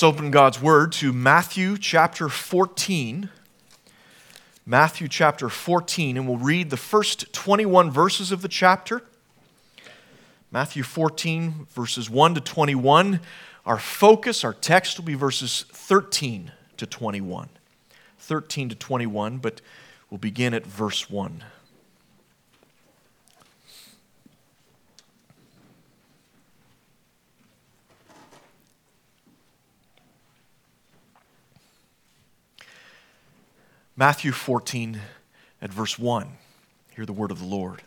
Let's open God's Word to Matthew chapter 14. Matthew chapter 14, and we'll read the first 21 verses of the chapter. Matthew 14, verses 1 to 21. Our focus, our text will be verses 13 to 21. 13 to 21, but we'll begin at verse 1. Matthew 14 at verse 1. Hear the word of the Lord.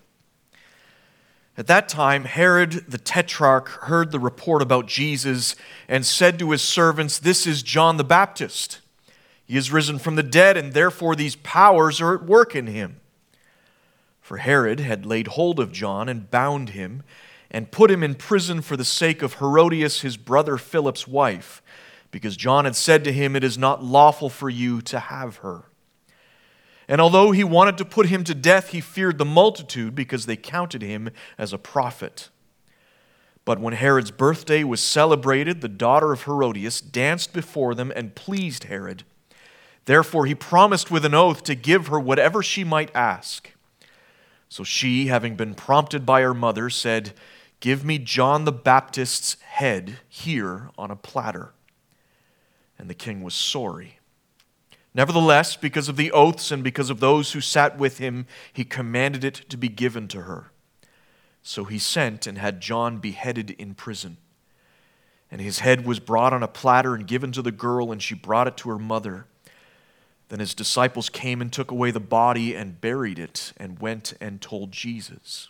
At that time, Herod the Tetrarch heard the report about Jesus and said to his servants, "This is John the Baptist. He is risen from the dead, and therefore these powers are at work in him." For Herod had laid hold of John and bound him and put him in prison for the sake of Herodias, his brother Philip's wife, because John had said to him, "It is not lawful for you to have her." And although he wanted to put him to death, he feared the multitude because they counted him as a prophet. But when Herod's birthday was celebrated, the daughter of Herodias danced before them and pleased Herod. Therefore he promised with an oath to give her whatever she might ask. So she, having been prompted by her mother, said, "Give me John the Baptist's head here on a platter." And the king was sorry. Nevertheless, because of the oaths and because of those who sat with him, he commanded it to be given to her. So he sent and had John beheaded in prison. And his head was brought on a platter and given to the girl, and she brought it to her mother. Then his disciples came and took away the body and buried it, and went and told Jesus.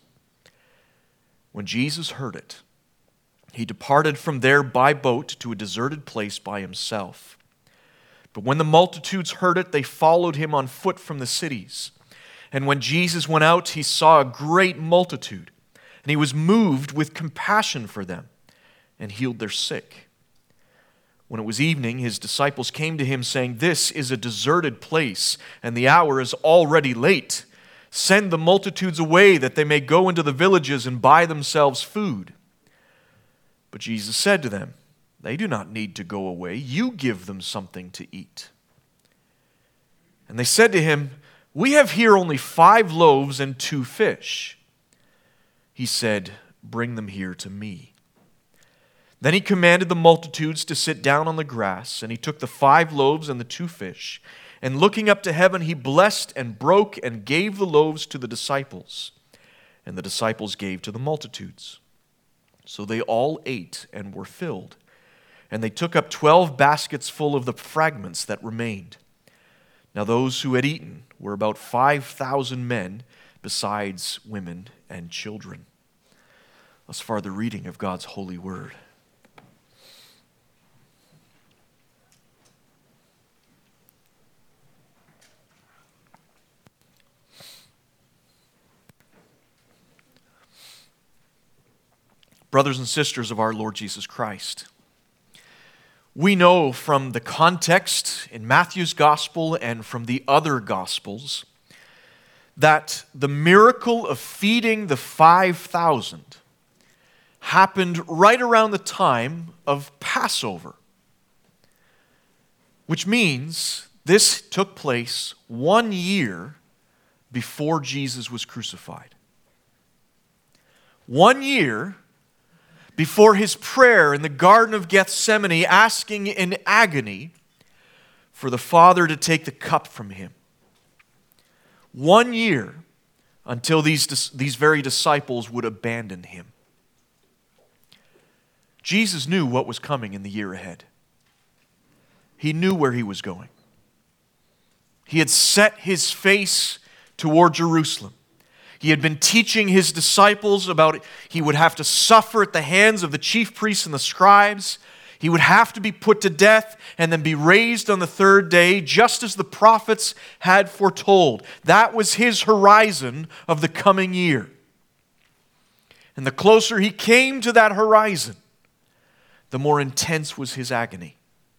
When Jesus heard it, he departed from there by boat to a deserted place by himself. But when the multitudes heard it, they followed him on foot from the cities. And when Jesus went out, he saw a great multitude, and he was moved with compassion for them, and healed their sick. When it was evening, his disciples came to him, saying, "This is a deserted place, and the hour is already late. Send the multitudes away, that they may go into the villages and buy themselves food." But Jesus said to them, "They do not need to go away. You give them something to eat." And they said to him, "We have here only 5 loaves and 2 fish." He said, "Bring them here to me." Then he commanded the multitudes to sit down on the grass, and he took the 5 loaves and the 2 fish, and looking up to heaven, he blessed and broke and gave the loaves to the disciples, and the disciples gave to the multitudes. So they all ate and were filled. And they took up 12 baskets full of the fragments that remained. Now those who had eaten were about 5,000 men, besides women and children. Thus far the reading of God's holy word. Brothers and sisters of our Lord Jesus Christ, we know from the context in Matthew's gospel and from the other gospels that the miracle of feeding the 5,000 happened right around the time of Passover, which means this took place 1 year before Jesus was crucified. 1 year before his prayer in the Garden of Gethsemane, asking in agony for the Father to take the cup from him. 1 year until these very disciples would abandon him. Jesus knew what was coming in the year ahead. He knew where he was going. He had set his face toward Jerusalem. He had been teaching his disciples about he would have to suffer at the hands of the chief priests and the scribes. He would have to be put to death and then be raised on the 3rd day, just as the prophets had foretold. That was his horizon of the coming year. And the closer he came to that horizon, the more intense was his agony.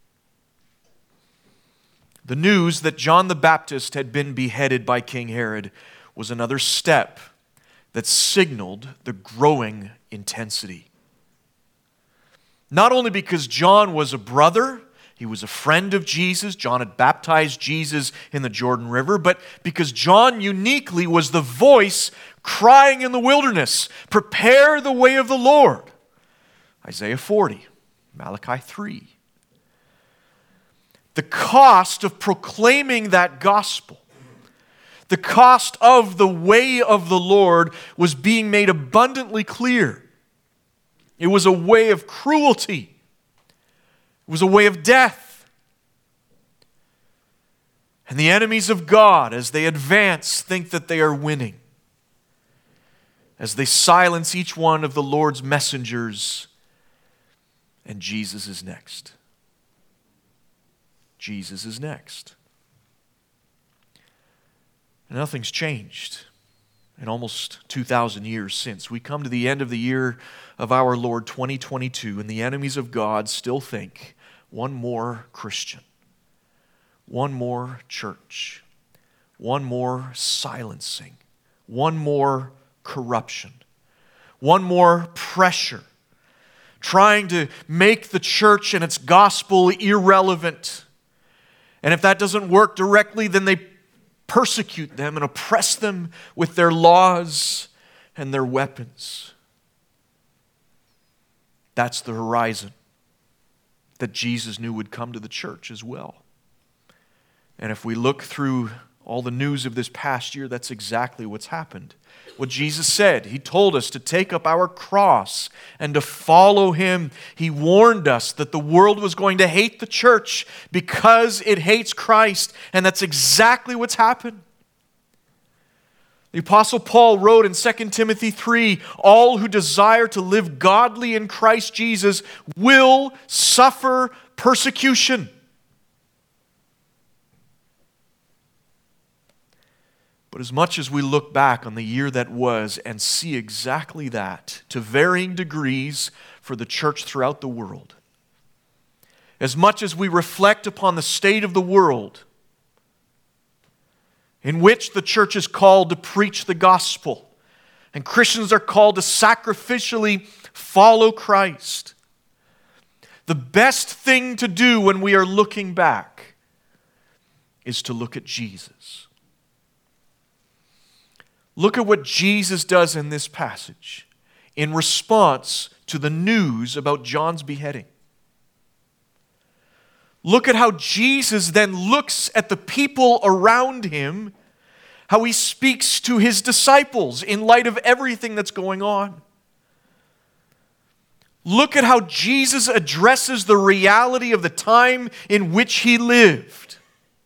The news that John the Baptist had been beheaded by King Herod was another step that signaled the growing intensity. Not only because John was a brother He was a friend of Jesus. John had baptized Jesus in the Jordan River, but because John uniquely was the voice crying in the wilderness, prepare the way of the Lord. Isaiah 40, Malachi 3. The cost of proclaiming that gospel, the cost of the way of the Lord was being made abundantly clear. It was a way of cruelty. It was a way of death. And the enemies of God, as they advance, think that they are winning. As they silence each one of the Lord's messengers, and Jesus is next. Jesus is next. And nothing's changed in almost 2,000 years since. We come to the end of the year of our Lord 2022, and the enemies of God still think one more Christian, one more church, one more silencing, one more corruption, one more pressure, trying to make the church and its gospel irrelevant. And if that doesn't work directly, then they persecute them and oppress them with their laws and their weapons. That's the horizon that Jesus knew would come to the church as well. And if we look through all the news of this past year, that's exactly what's happened. What Jesus said, He told us to take up our cross and to follow Him. He warned us that the world was going to hate the church because it hates Christ, and that's exactly what's happened. The Apostle Paul wrote in 2 Timothy 3, all who desire to live godly in Christ Jesus will suffer persecution. But as much as we look back on the year that was and see exactly that, to varying degrees for the church throughout the world, as much as we reflect upon the state of the world, in which the church is called to preach the gospel, and Christians are called to sacrificially follow Christ, the best thing to do when we are looking back is to look at Jesus. Look at what Jesus does in this passage in response to the news about John's beheading. Look at how Jesus then looks at the people around Him, how He speaks to His disciples in light of everything that's going on. Look at how Jesus addresses the reality of the time in which He lived.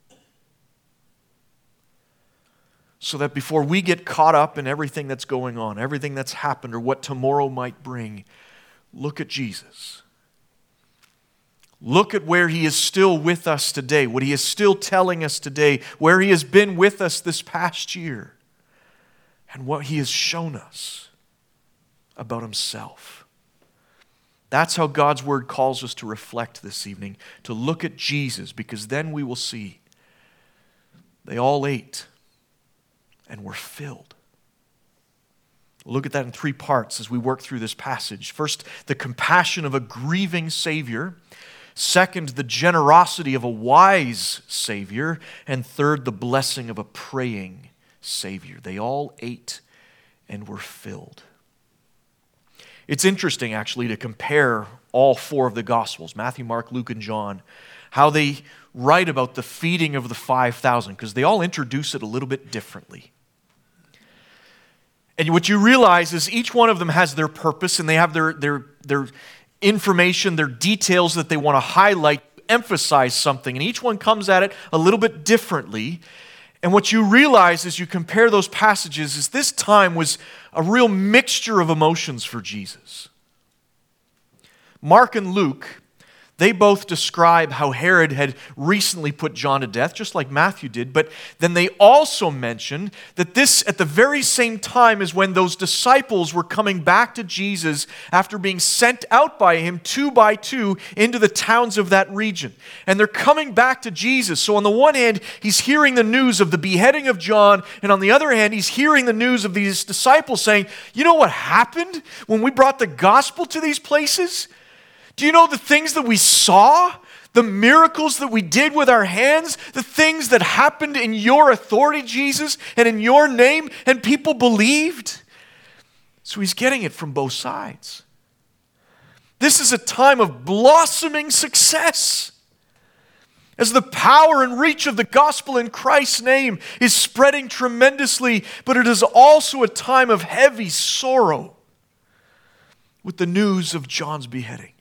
So that before we get caught up in everything that's going on, everything that's happened, or what tomorrow might bring, look at Jesus. Look at where He is still with us today, what He is still telling us today, where He has been with us this past year, and what He has shown us about Himself. That's how God's Word calls us to reflect this evening, to look at Jesus, because then we will see they all ate and were filled. We'll look at that in three parts as we work through this passage. First, the compassion of a grieving Savior. Second, the generosity of a wise Savior. And third, the blessing of a praying Savior. They all ate and were filled. It's interesting, actually, to compare all four of the Gospels, Matthew, Mark, Luke, and John, how they write about the feeding of the 5,000, because they all introduce it a little bit differently. And what you realize is each one of them has their purpose, and they have their information, their details that they want to highlight, emphasize something, and each one comes at it a little bit differently. And what you realize as you compare those passages is this time was a real mixture of emotions for Jesus. Mark and Luke, they both describe how Herod had recently put John to death, just like Matthew did, but then they also mention that this, at the very same time, is when those disciples were coming back to Jesus after being sent out by Him 2 by 2 into the towns of that region. And they're coming back to Jesus. So on the one hand, He's hearing the news of the beheading of John, and on the other hand, He's hearing the news of these disciples saying, you know what happened when we brought the gospel to these places? Do you know the things that we saw? The miracles that we did with our hands, the things that happened in your authority, Jesus, and in your name, and people believed. So he's getting it from both sides. This is a time of blossoming success, as the power and reach of the gospel in Christ's name is spreading tremendously, but it is also a time of heavy sorrow with the news of John's beheading.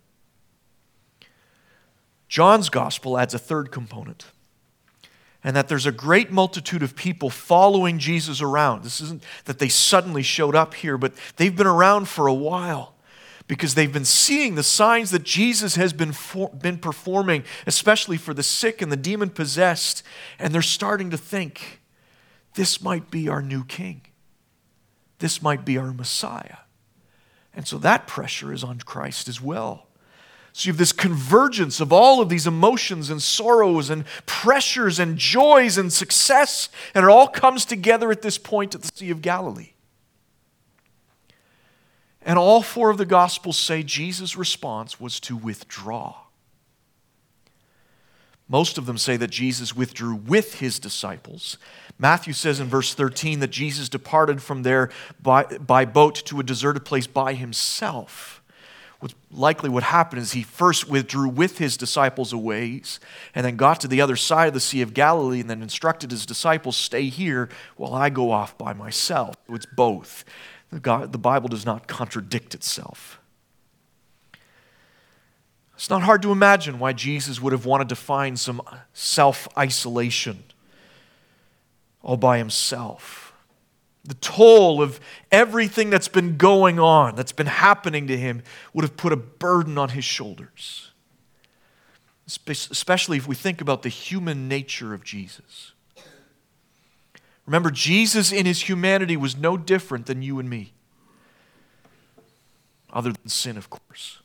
John's gospel adds a third component, and that there's a great multitude of people following Jesus around. This isn't that they suddenly showed up here, but they've been around for a while because they've been seeing the signs that Jesus has been performing, especially for the sick and the demon-possessed, and they're starting to think, this might be our new king. This might be our Messiah. And so that pressure is on Christ as well. So you have this convergence of all of these emotions and sorrows and pressures and joys and success, and it all comes together at this point at the Sea of Galilee. And all four of the Gospels say Jesus' response was to withdraw. Most of them say that Jesus withdrew with his disciples. Matthew says in verse 13 that Jesus departed from there by boat to a deserted place by himself. What happened is he first withdrew with his disciples a ways and then got to the other side of the Sea of Galilee and then instructed his disciples, stay here while I go off by myself. It's both. The Bible does not contradict itself. It's not hard to imagine why Jesus would have wanted to find some self-isolation all by himself. The toll of everything that's been going on, that's been happening to him, would have put a burden on his shoulders. Especially if we think about the human nature of Jesus. Remember, Jesus in his humanity was no different than you and me. Other than sin, of course.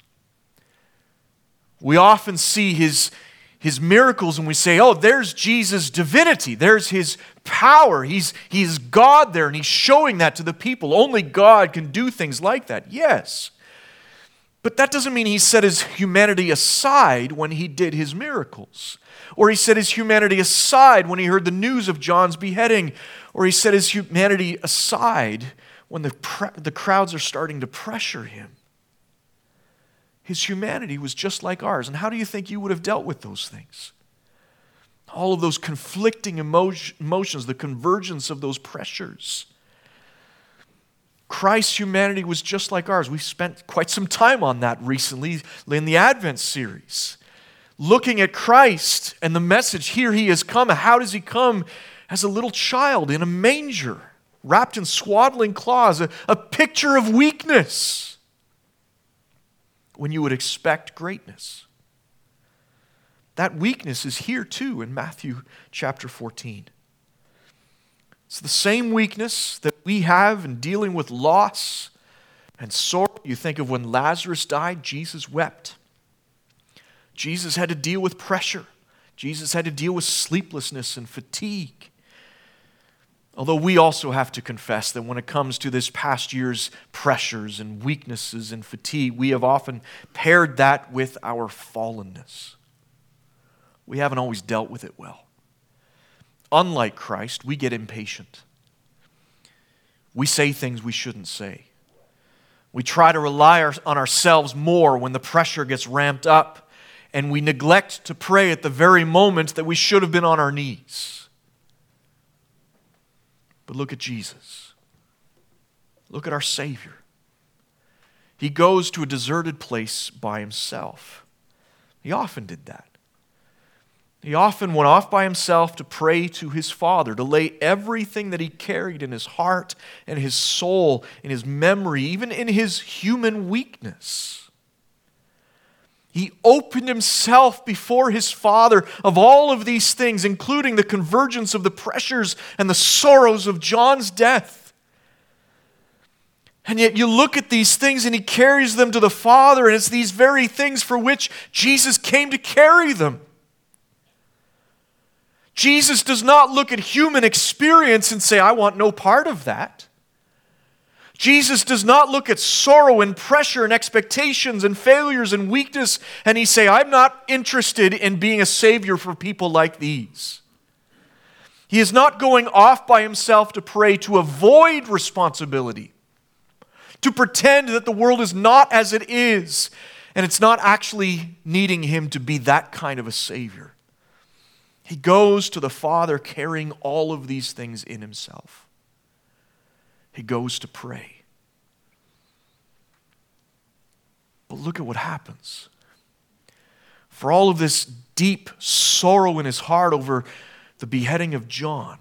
We often see his miracles and we say, oh, there's Jesus' divinity. There's his power. He's God there and he's showing that to the people. Only God can do things like that. Yes. But that doesn't mean he set his humanity aside when he did his miracles. Or he set his humanity aside when he heard the news of John's beheading. Or he set his humanity aside when the crowds are starting to pressure him. His humanity was just like ours. And how do you think you would have dealt with those things? All of those conflicting emotions, the convergence of those pressures. Christ's humanity was just like ours. We spent quite some time on that recently in the Advent series. Looking at Christ and the message, here he has come. How does he come? As a little child in a manger, wrapped in swaddling cloths, a picture of weakness. When you would expect greatness. That weakness is here too in Matthew chapter 14. It's the same weakness that we have in dealing with loss and sorrow. You think of when Lazarus died, Jesus wept. Jesus had to deal with pressure. Jesus had to deal with sleeplessness and fatigue. Although we also have to confess that when it comes to this past year's pressures and weaknesses and fatigue, we have often paired that with our fallenness. We haven't always dealt with it well. Unlike Christ, we get impatient. We say things we shouldn't say. We try to rely on ourselves more when the pressure gets ramped up, and we neglect to pray at the very moment that we should have been on our knees. But look at Jesus. Look at our Savior. He goes to a deserted place by himself. He often did that. He often went off by himself to pray to his Father, to lay everything that he carried in his heart and his soul, in his memory, even in his human weakness. He opened himself before his Father of all of these things, including the convergence of the pressures and the sorrows of John's death. And yet you look at these things and he carries them to the Father, and it's these very things for which Jesus came to carry them. Jesus does not look at human experience and say, I want no part of that. Jesus does not look at sorrow and pressure and expectations and failures and weakness and he say, I'm not interested in being a savior for people like these. He is not going off by himself to pray to avoid responsibility, to pretend that the world is not as it is, and it's not actually needing him to be that kind of a savior. He goes to the Father carrying all of these things in himself. He goes to pray. But look at what happens. For all of this deep sorrow in his heart over the beheading of John,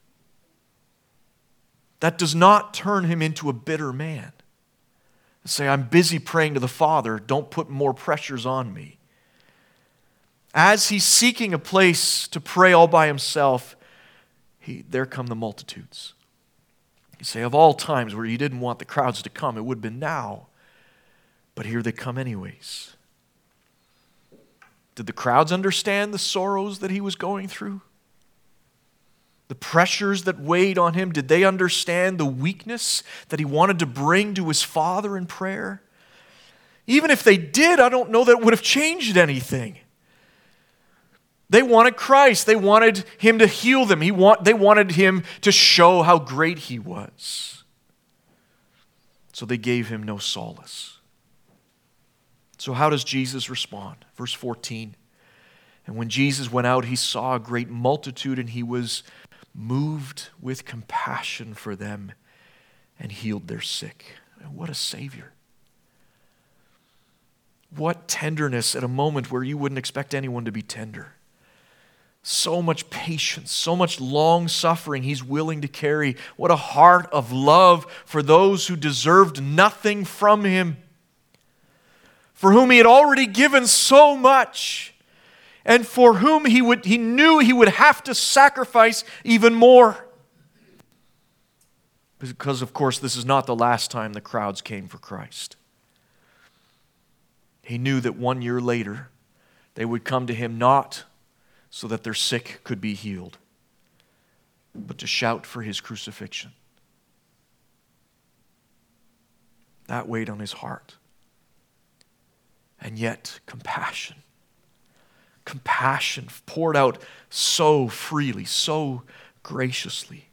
that does not turn him into a bitter man. Say, I'm busy praying to the Father, don't put more pressures on me. As he's seeking a place to pray all by himself, there come the multitudes. You say, of all times where you didn't want the crowds to come, it would have been now. But here they come anyways. Did the crowds understand the sorrows that he was going through? The pressures that weighed on him? Did they understand the weakness that he wanted to bring to his Father in prayer? Even if they did, I don't know that it would have changed anything. They wanted Christ. They wanted him to heal them. They wanted him to show how great he was. So they gave him no solace. So how does Jesus respond? Verse 14. And when Jesus went out, he saw a great multitude, and he was moved with compassion for them and healed their sick. What a Savior. What tenderness at a moment where you wouldn't expect anyone to be tender. So much patience, so much long suffering he's willing to carry. What a heart of love for those who deserved nothing from him, for whom he had already given so much, and for whom he knew he would have to sacrifice even more. Because, of course, this is not the last time the crowds came for Christ. He knew that 1 year later, they would come to him not so that their sick could be healed, but to shout for his crucifixion. That weighed on his heart. And yet, compassion poured out so freely, so graciously.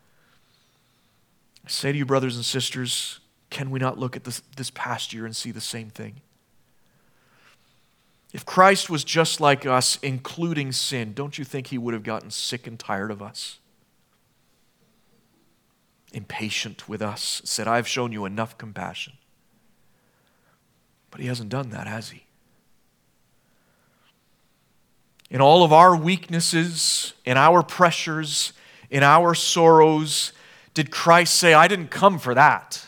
I say to you, brothers and sisters, can we not look at this past year and see the same thing? If Christ was just like us, including sin, don't you think he would have gotten sick and tired of us? Impatient with us, said, I've shown you enough compassion. But he hasn't done that, has he? In all of our weaknesses, in our pressures, in our sorrows, did Christ say, I didn't come for that?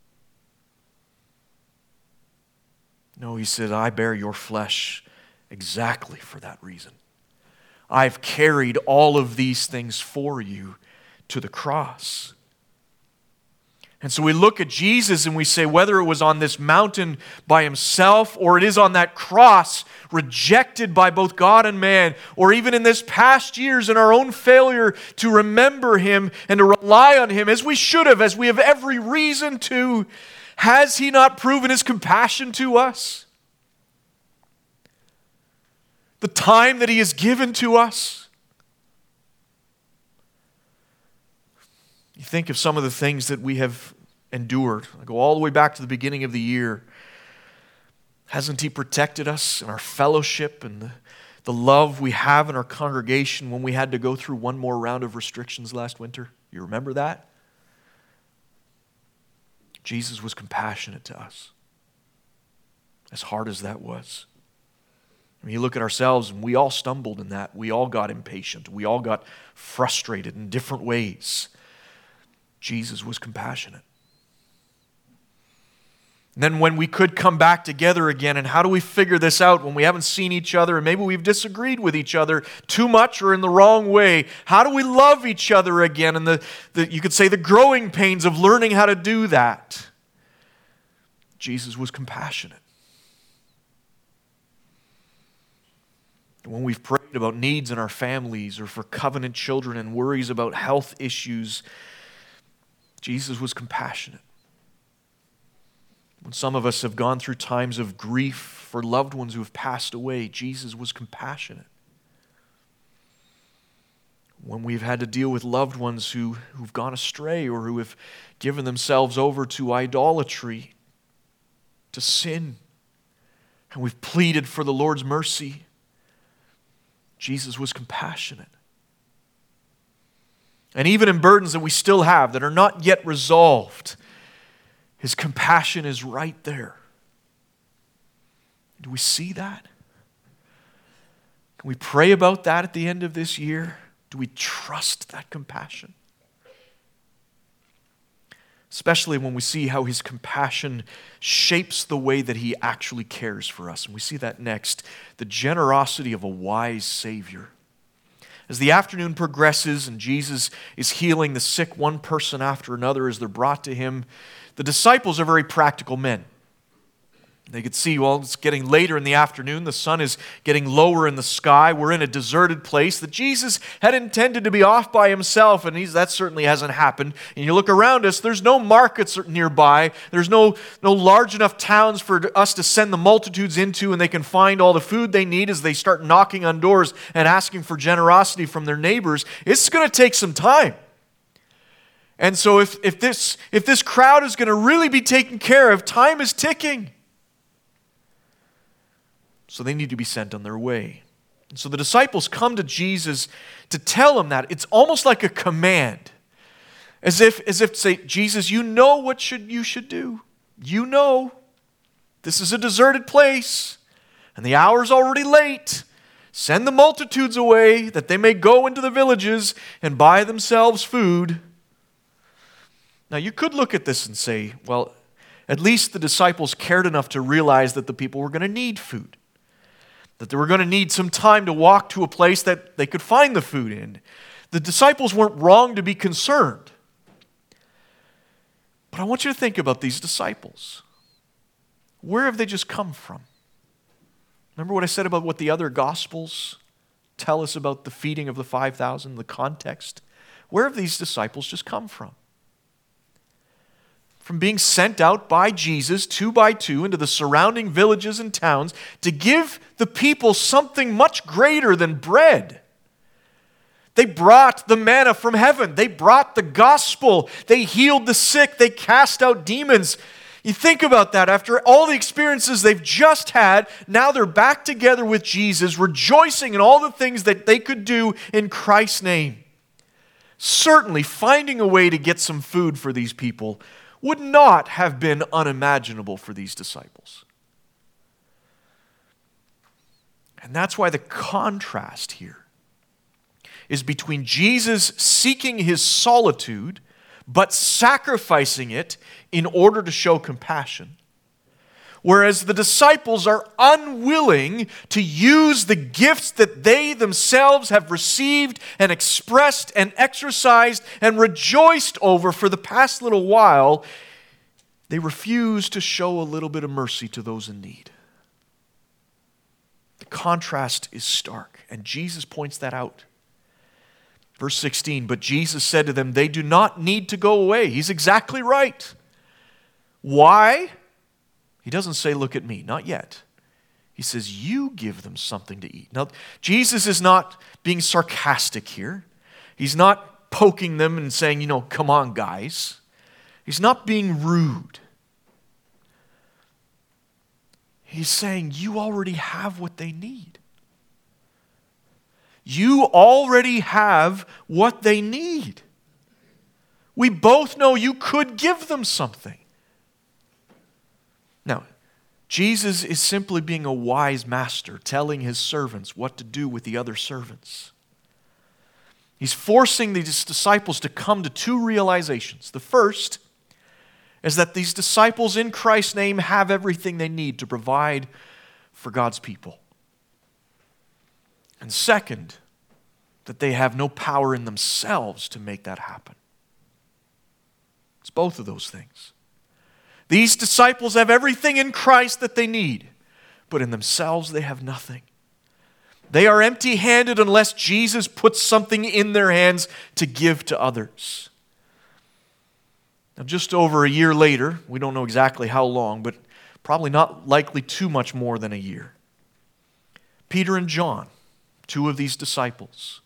No, he said, I bear your flesh exactly for that reason. I've carried all of these things for you to the cross. And so we look at Jesus and we say, whether it was on this mountain by himself or it is on that cross rejected by both God and man, or even in this past years in our own failure to remember him and to rely on him as we should have, as we have every reason to, has he not proven his compassion to us? The time that he has given to us? You think of some of the things that we have endured. I go all the way back to the beginning of the year. Hasn't he protected us in our fellowship and the love we have in our congregation when we had to go through one more round of restrictions last winter? You remember that? Jesus was compassionate to us, as hard as that was. I mean, you look at ourselves and we all stumbled in that. We all got impatient. We all got frustrated in different ways. Jesus was compassionate. And then when we could come back together again, and how do we figure this out when we haven't seen each other and maybe we've disagreed with each other too much or in the wrong way? How do we love each other again? And you could say the growing pains of learning how to do that. Jesus was compassionate. When we've prayed about needs in our families or for covenant children and worries about health issues, Jesus was compassionate. When some of us have gone through times of grief for loved ones who have passed away, Jesus was compassionate. When we've had to deal with loved ones who've gone astray or who have given themselves over to idolatry, to sin, and we've pleaded for the Lord's mercy, Jesus was compassionate. And even in burdens that we still have that are not yet resolved, His compassion is right there. Do we see that? Can we pray about that at the end of this year? Do we trust that compassion? Especially when we see how His compassion shapes the way that He actually cares for us. And we see that next, the generosity of a wise Savior. As the afternoon progresses and Jesus is healing the sick one person after another as they're brought to Him, the disciples are very practical men. They could see, well, it's getting later in the afternoon. The sun is getting lower in the sky. We're in a deserted place that Jesus had intended to be off by Himself, and that certainly hasn't happened. And you look around us, there's no markets nearby. There's no large enough towns for us to send the multitudes into, and they can find all the food they need as they start knocking on doors and asking for generosity from their neighbors. It's going to take some time. And so if this crowd is going to really be taken care of, time is ticking. So they need to be sent on their way. And so the disciples come to Jesus to tell Him that. It's almost like a command. As if to say, Jesus, you know what you should do. You know. This is a deserted place. And the hour's already late. Send the multitudes away that they may go into the villages and buy themselves food. Now you could look at this and say, well, at least the disciples cared enough to realize that the people were going to need food. That they were going to need some time to walk to a place that they could find the food in. The disciples weren't wrong to be concerned. But I want you to think about these disciples. Where have they just come from? Remember what I said about what the other Gospels tell us about the feeding of the 5,000, the context? Where have these disciples just come from? From being sent out by Jesus 2 by 2 into the surrounding villages and towns to give the people something much greater than bread. They brought the manna from heaven. They brought the gospel. They healed the sick. They cast out demons. You think about that. After all the experiences they've just had, now they're back together with Jesus, rejoicing in all the things that they could do in Christ's name. Certainly, finding a way to get some food for these people would not have been unimaginable for these disciples. And that's why the contrast here is between Jesus seeking His solitude, but sacrificing it in order to show compassion, whereas the disciples are unwilling to use the gifts that they themselves have received and expressed and exercised and rejoiced over for the past little while. They refuse to show a little bit of mercy to those in need. The contrast is stark, and Jesus points that out. Verse 16, but Jesus said to them, they do not need to go away. He's exactly right. Why? He doesn't say, look at me, not yet. He says, you give them something to eat. Now, Jesus is not being sarcastic here. He's not poking them and saying, come on, guys. He's not being rude. He's saying, you already have what they need. You already have what they need. We both know you could give them something. Now, Jesus is simply being a wise master, telling His servants what to do with the other servants. He's forcing these disciples to come to two realizations. The first is that these disciples in Christ's name have everything they need to provide for God's people. And second, that they have no power in themselves to make that happen. It's both of those things. These disciples have everything in Christ that they need, but in themselves they have nothing. They are empty-handed unless Jesus puts something in their hands to give to others. Now, just over a year later, we don't know exactly how long, but probably not likely too much more than a year, Peter and John, two of these disciples,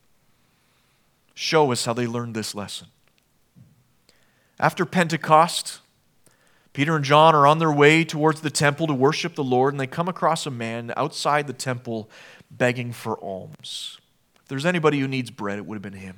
show us how they learned this lesson. After Pentecost, Peter and John are on their way towards the temple to worship the Lord, and they come across a man outside the temple begging for alms. If there's anybody who needs bread, it would have been him.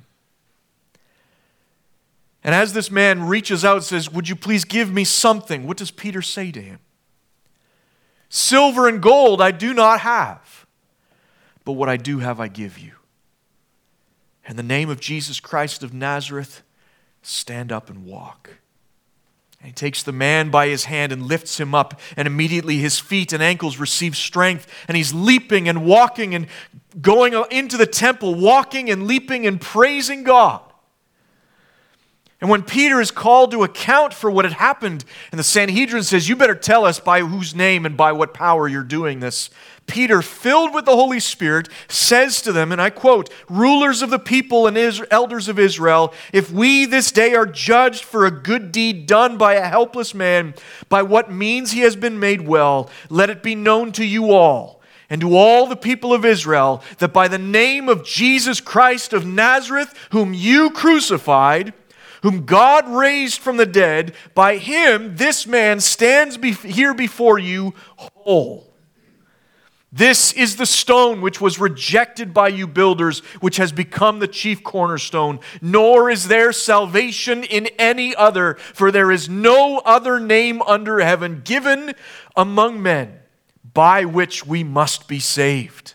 And as this man reaches out and says, "Would you please give me something?" what does Peter say to him? "Silver and gold I do not have, but what I do have I give you. In the name of Jesus Christ of Nazareth, stand up and walk." And he takes the man by his hand and lifts him up, and immediately his feet and ankles receive strength, and he's leaping and walking and going into the temple, walking and leaping and praising God. And when Peter is called to account for what had happened, and the Sanhedrin says, "You better tell us by whose name and by what power you're doing this," Peter, filled with the Holy Spirit, says to them, and I quote, "Rulers of the people and elders of Israel, if we this day are judged for a good deed done by a helpless man, by what means he has been made well, let it be known to you all, and to all the people of Israel, that by the name of Jesus Christ of Nazareth, whom you crucified, whom God raised from the dead, by him this man stands here before you whole. This is the stone which was rejected by you builders, which has become the chief cornerstone. Nor is there salvation in any other, for there is no other name under heaven given among men by which we must be saved."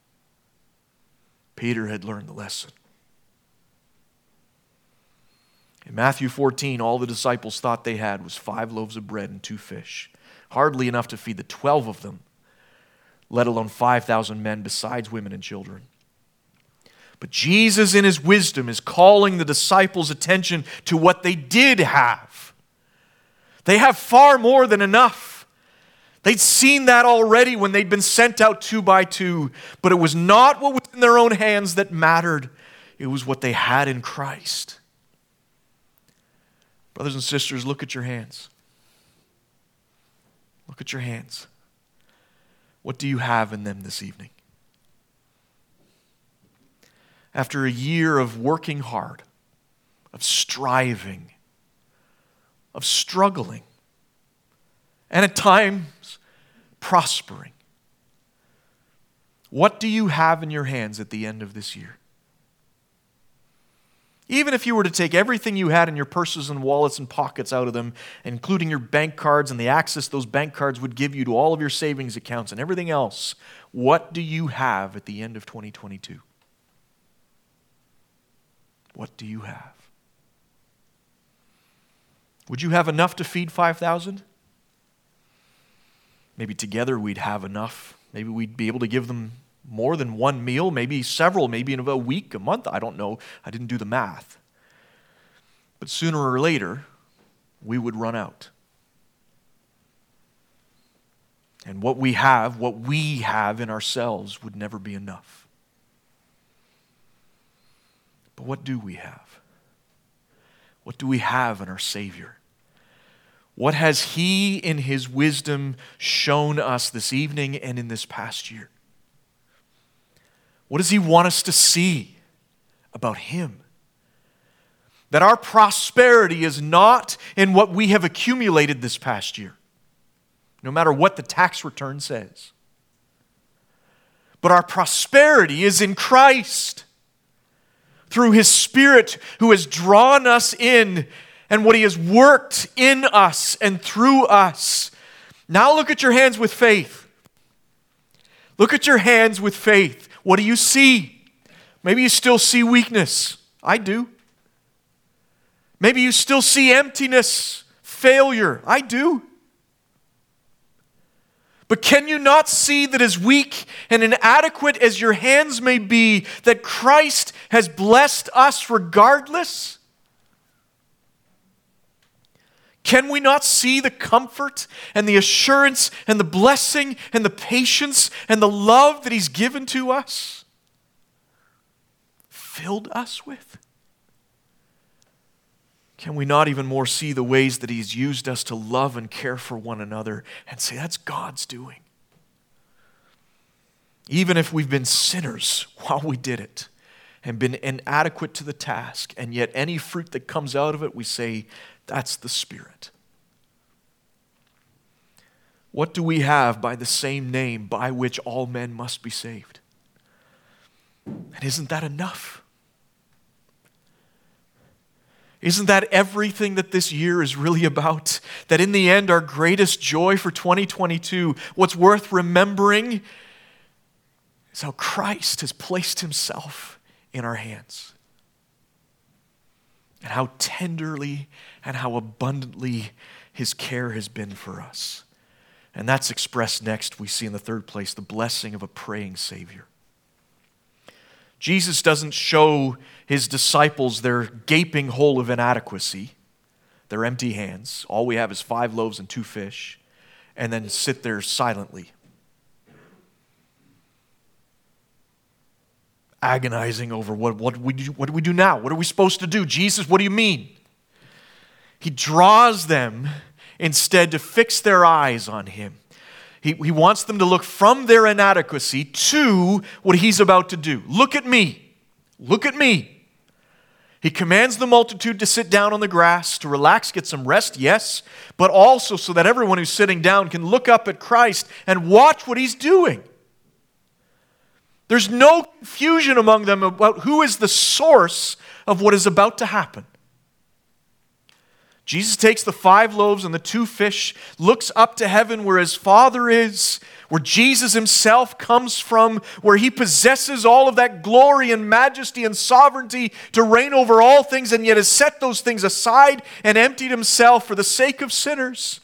Peter had learned the lesson. In Matthew 14, all the disciples thought they had was 5 loaves of bread and 2 fish. Hardly enough to feed the 12 of them, let alone 5,000 men besides women and children. But Jesus, in his wisdom, is calling the disciples' attention to what they did have. They have far more than enough. They'd seen that already when they'd been sent out 2 by 2. But it was not what was in their own hands that mattered. It was what they had in Christ. Brothers and sisters, look at your hands. Look at your hands. What do you have in them this evening? After a year of working hard, of striving, of struggling, and at times prospering, what do you have in your hands at the end of this year? Even if you were to take everything you had in your purses and wallets and pockets out of them, including your bank cards and the access those bank cards would give you to all of your savings accounts and everything else, what do you have at the end of 2022? What do you have? Would you have enough to feed 5,000? Maybe together we'd have enough. Maybe we'd be able to give them more than one meal, maybe several, maybe in a week, a month, I don't know. I didn't do the math. But sooner or later, we would run out. And what we have in ourselves would never be enough. But what do we have? What do we have in our Savior? What has He in His wisdom shown us this evening and in this past year? What does He want us to see about Him? That our prosperity is not in what we have accumulated this past year, no matter what the tax return says. But our prosperity is in Christ, through His Spirit who has drawn us in and what He has worked in us and through us. Now look at your hands with faith. Look at your hands with faith. What do you see? Maybe you still see weakness. I do. Maybe you still see emptiness, failure. I do. But can you not see that as weak and inadequate as your hands may be, that Christ has blessed us regardless? Can we not see the comfort and the assurance and the blessing and the patience and the love that He's given to us? Filled us with? Can we not even more see the ways that He's used us to love and care for one another and say, that's God's doing? Even if we've been sinners while we did it and been inadequate to the task, and yet any fruit that comes out of it, we say, that's the Spirit. What do we have by the same name by which all men must be saved? And isn't that enough? Isn't that everything that this year is really about? That in the end, our greatest joy for 2022, what's worth remembering, is how Christ has placed Himself in our hands. And how tenderly and how abundantly His care has been for us. And that's expressed next, we see in the third place, the blessing of a praying Savior. Jesus doesn't show His disciples their gaping hole of inadequacy, their empty hands. All we have is 5 loaves and 2 fish, and then sit there silently, agonizing over what do we do now? What are we supposed to do? Jesus, what do you mean? He draws them instead to fix their eyes on Him. He wants them to look from their inadequacy to what He's about to do. Look at me. Look at me. He commands the multitude to sit down on the grass, to relax, get some rest, yes, but also so that everyone who's sitting down can look up at Christ and watch what He's doing. There's no confusion among them about who is the source of what is about to happen. Jesus takes the 5 loaves and the 2 fish, looks up to heaven where His Father is, where Jesus Himself comes from, where He possesses all of that glory and majesty and sovereignty to reign over all things, and yet has set those things aside and emptied Himself for the sake of sinners.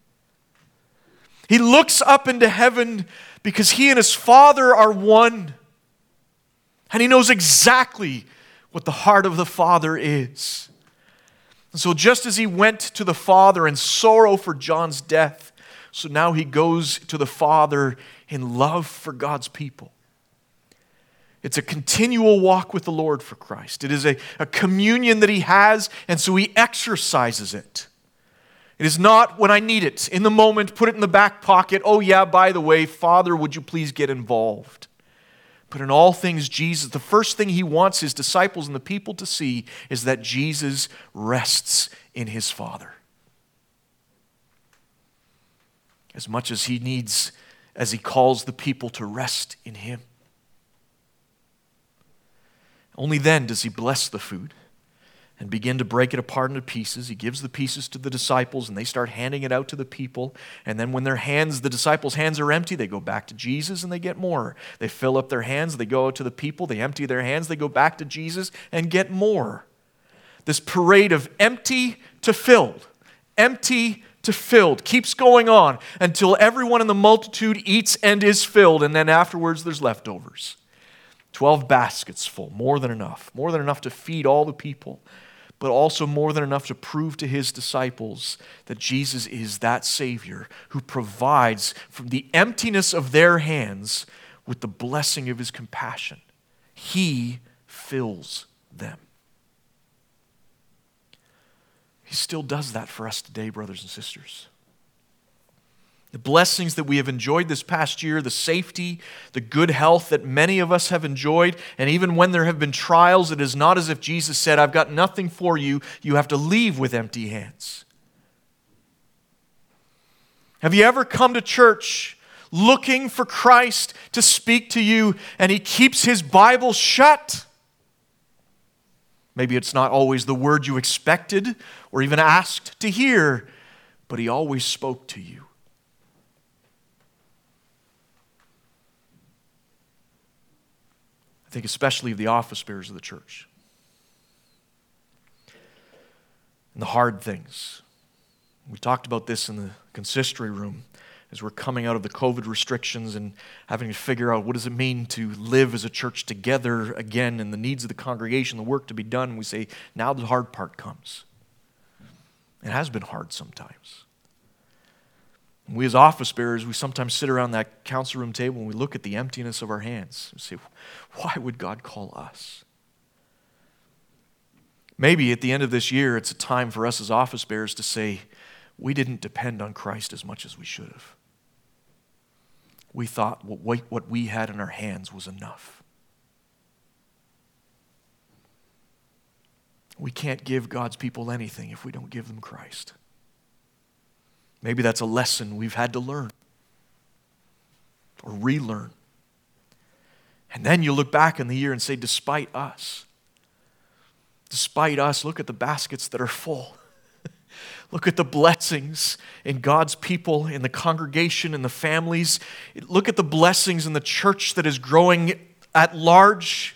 He looks up into heaven because He and His Father are one. And He knows exactly what the heart of the Father is. And so just as He went to the Father in sorrow for John's death, so now He goes to the Father in love for God's people. It's a continual walk with the Lord for Christ. It is a communion that He has, and so He exercises it. It is not when I need it, in the moment, put it in the back pocket. Oh yeah, by the way, Father, would you please get involved? But in all things, Jesus, the first thing He wants His disciples and the people to see is that Jesus rests in His Father. As much as He needs, as He calls the people to rest in Him. Only then does He bless the food and begin to break it apart into pieces. He gives the pieces to the disciples, and they start handing it out to the people. And then when the disciples' hands are empty, they go back to Jesus and they get more. They fill up their hands, they go out to the people, they empty their hands, they go back to Jesus and get more. This parade of empty to filled keeps going on until everyone in the multitude eats and is filled, and then afterwards there's leftovers. 12 baskets full, more than enough to feed all the people, but also more than enough to prove to His disciples that Jesus is that Savior who provides from the emptiness of their hands with the blessing of His compassion. He fills them. He still does that for us today, brothers and sisters. The blessings that we have enjoyed this past year, the safety, the good health that many of us have enjoyed, and even when there have been trials, it is not as if Jesus said, I've got nothing for you, you have to leave with empty hands. Have you ever come to church looking for Christ to speak to you, and He keeps His Bible shut? Maybe it's not always the word you expected or even asked to hear, but He always spoke to you. I think especially of the office bearers of the church. And the hard things. We talked about this in the consistory room as we're coming out of the COVID restrictions and having to figure out what does it mean to live as a church together again and the needs of the congregation, the work to be done. And we say, now the hard part comes. It has been hard sometimes. We as office bearers, we sometimes sit around that council room table and we look at the emptiness of our hands and say, why would God call us? Maybe at the end of this year, it's a time for us as office bearers to say, we didn't depend on Christ as much as we should have. We thought what we had in our hands was enough. We can't give God's people anything if we don't give them Christ. Maybe that's a lesson we've had to learn or relearn. And then you look back in the year and say, despite us, look at the baskets that are full. Look at the blessings in God's people, in the congregation, in the families. Look at the blessings in the church that is growing at large.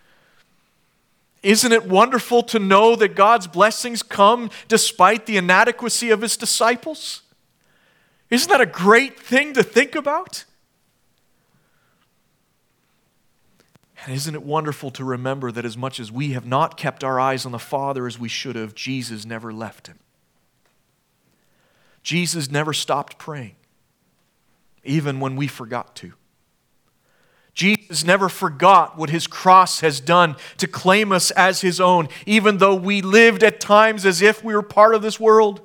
Isn't it wonderful to know that God's blessings come despite the inadequacy of His disciples? Isn't that a great thing to think about? And isn't it wonderful to remember that as much as we have not kept our eyes on the Father as we should have, Jesus never left Him. Jesus never stopped praying, even when we forgot to. Jesus never forgot what His cross has done to claim us as His own, even though we lived at times as if we were part of this world.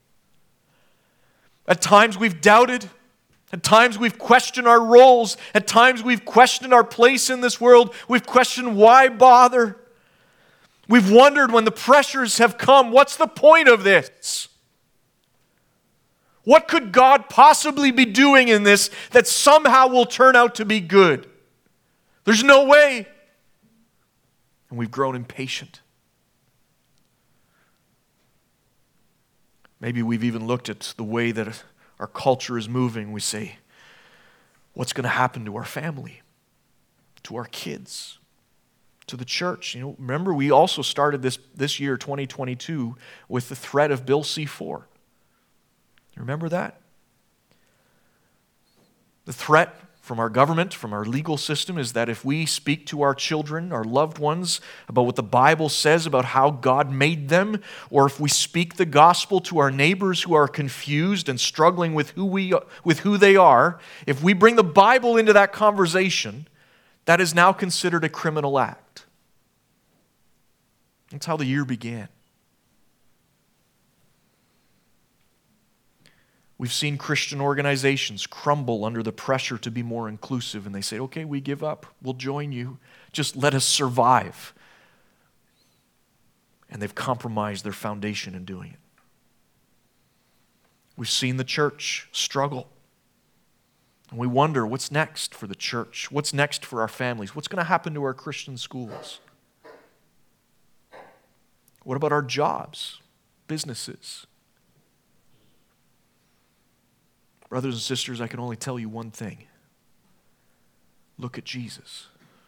At times we've doubted. At times we've questioned our roles. At times we've questioned our place in this world. We've questioned why bother. We've wondered when the pressures have come, what's the point of this? What could God possibly be doing in this that somehow will turn out to be good? There's no way. And we've grown impatient. Maybe we've even looked at the way that our culture is moving. We say, what's going to happen to our family, to our kids, to the church? You know, remember, we also started this year, 2022, with the threat of Bill C-4. Remember that? The threat from our government, from our legal system, is that if we speak to our children, our loved ones, about what the Bible says about how God made them, or if we speak the gospel to our neighbors who are confused and struggling with who they are, if we bring the Bible into that conversation, that is now considered a criminal act. That's how the year began. We've seen Christian organizations crumble under the pressure to be more inclusive, and they say, okay, we give up. We'll join you. Just let us survive. And they've compromised their foundation in doing it. We've seen the church struggle. And we wonder, what's next for the church? What's next for our families? What's going to happen to our Christian schools? What about our jobs, businesses? Brothers and sisters, I can only tell you one thing. Look at Jesus.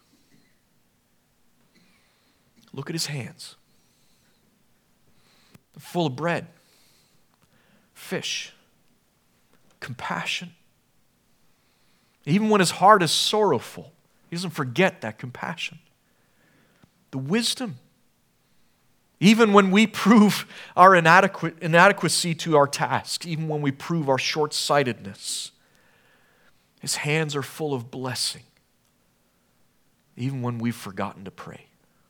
Look at His hands. They're full of bread, fish, compassion. Even when His heart is sorrowful, He doesn't forget that compassion. The wisdom. Even when we prove our inadequacy to our task, even when we prove our short-sightedness, His hands are full of blessing, even when we've forgotten to pray.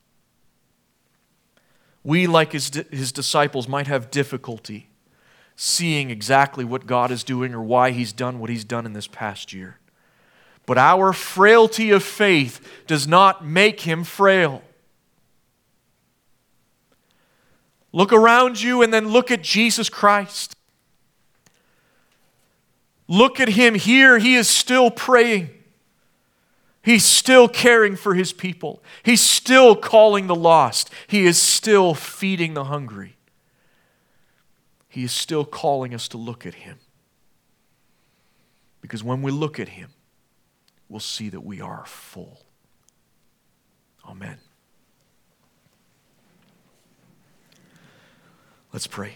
We, like His disciples, might have difficulty seeing exactly what God is doing or why He's done what He's done in this past year. But our frailty of faith does not make Him frail. Look around you and then look at Jesus Christ. Look at Him here. He is still praying. He's still caring for His people. He's still calling the lost. He is still feeding the hungry. He is still calling us to look at Him. Because when we look at Him, we'll see that we are full. Amen. Let's pray.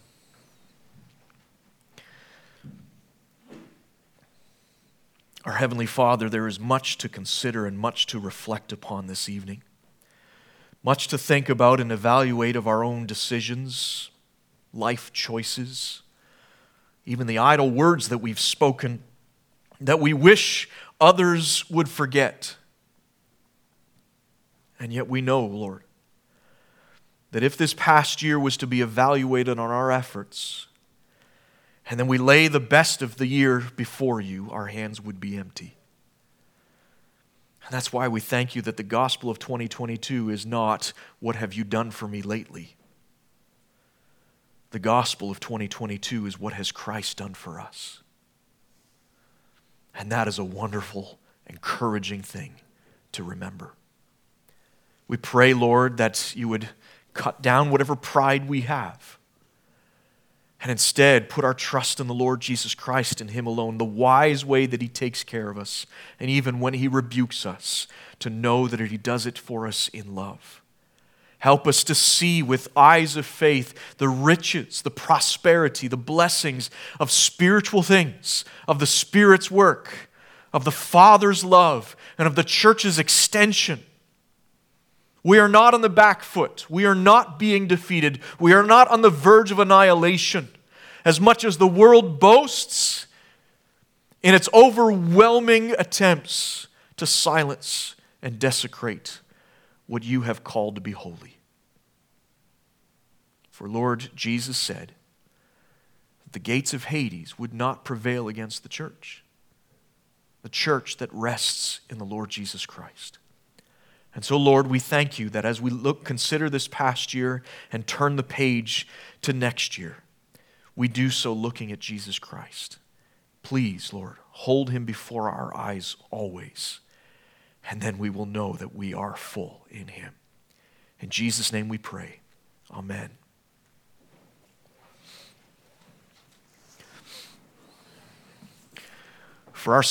Our Heavenly Father, there is much to consider and much to reflect upon this evening. Much to think about and evaluate of our own decisions, life choices, even the idle words that we've spoken that we wish others would forget. And yet we know, Lord, that if this past year was to be evaluated on our efforts, and then we lay the best of the year before you, our hands would be empty. And that's why we thank you that the gospel of 2022 is not, what have you done for me lately? The gospel of 2022 is, what has Christ done for us? And that is a wonderful, encouraging thing to remember. We pray, Lord, that you would cut down whatever pride we have and instead put our trust in the Lord Jesus Christ and Him alone, the wise way that He takes care of us, and even when He rebukes us, to know that He does it for us in love. Help us to see with eyes of faith the riches, the prosperity, the blessings of spiritual things, of the Spirit's work, of the Father's love, and of the church's extension. We are not on the back foot. We are not being defeated. We are not on the verge of annihilation. As much as the world boasts in its overwhelming attempts to silence and desecrate what you have called to be holy. For Lord Jesus said that the gates of Hades would not prevail against the church that rests in the Lord Jesus Christ. And so, Lord, we thank you that as we consider this past year and turn the page to next year, we do so looking at Jesus Christ. Please, Lord, hold Him before our eyes always, and then we will know that we are full in Him. In Jesus' name we pray. Amen. For our